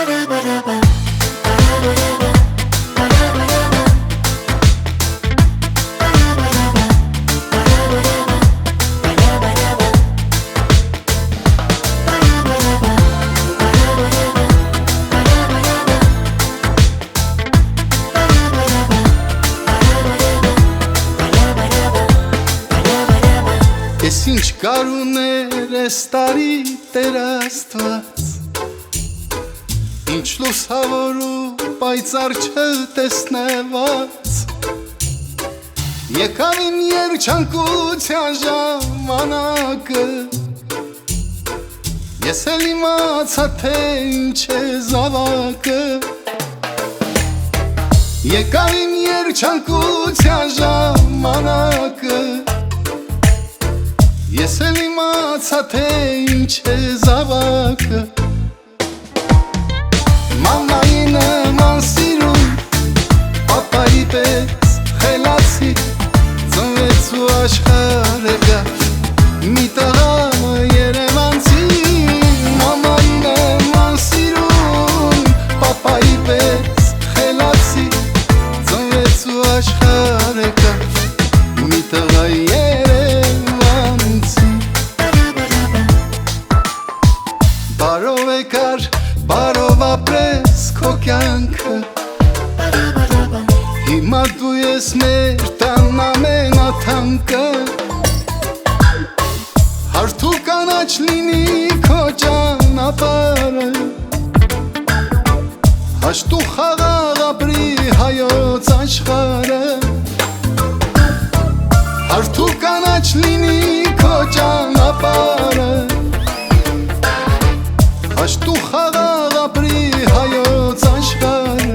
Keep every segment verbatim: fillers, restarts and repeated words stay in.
Ես ինչ կարուներ ես տարի Տեր Աստված, ինչ լուսավոր ու պայծառ չտեսնված, եկավ իմ երջանկության ժամանակը, ես էլ իմացա թե ինչ է զավակը, եկավ իմ երջանկության ժամանակը, ես էլ իմացա թե ինչ է զավակը, մամայի նման սիրուն, պապայի պես խելացի, ծնվեց ու աշխարհ եկավ մի տղա երևանցի, մամայի նման սիրուն, պապայի պես խելացի, ծնվեց ու աշխարհ եկավ մի տղա բարով եկար, բարով ապրես քո կյանքը, հիմա դու ես մեր տան ամենաթանկը, հարթ ու կանաչ լինի քո ճանապարհը, հաշտ ու խաղաղ ապրի հայոց աշխարհը, հարթ ու կանաչ լինի քո ճանապարհը, հաշտ ու խաղաղ ապրի հայոց աշխարհը,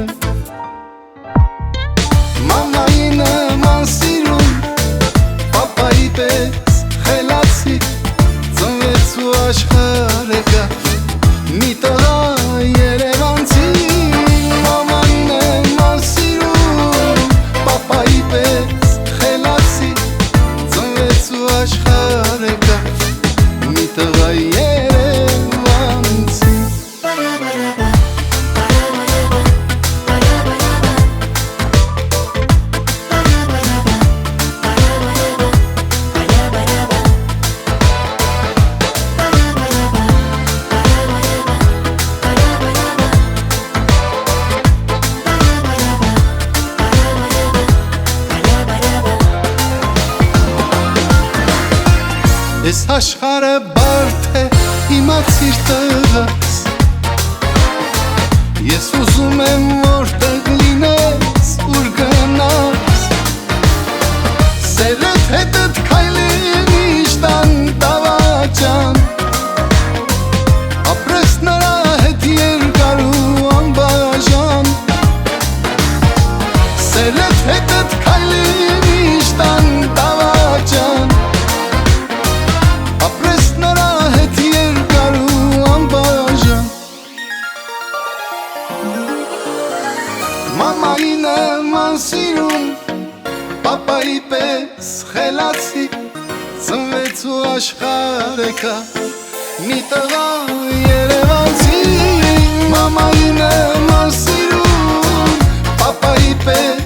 մամայի նման սիրուն, պապայի պես խելացի, ծնվեց ու աշխարհ եկավ մի տղա երևանցի, մամայի նման սիրուն, պապայի պես խելացի, ծնվեց ու աշխարհ եկավ մի տղա երևանցի. Ես աշխարհը բարդ է, իմացիր տղաս, ես ուզում եմ որտեղ լինես, ուր գնաս, սերդ հետդ քայլի միշտ անտավաճան, ապրես նրա հետ երկար ու անբաժան, սերդ հետդ քայլի միշտ անտավաճան, մամայի նման սիրուն, պապայի պես խելացի, ծնվեց ու աշխարհ եկավ մի տղա երևանցի, մամայի նման սիրուն, պապայի պես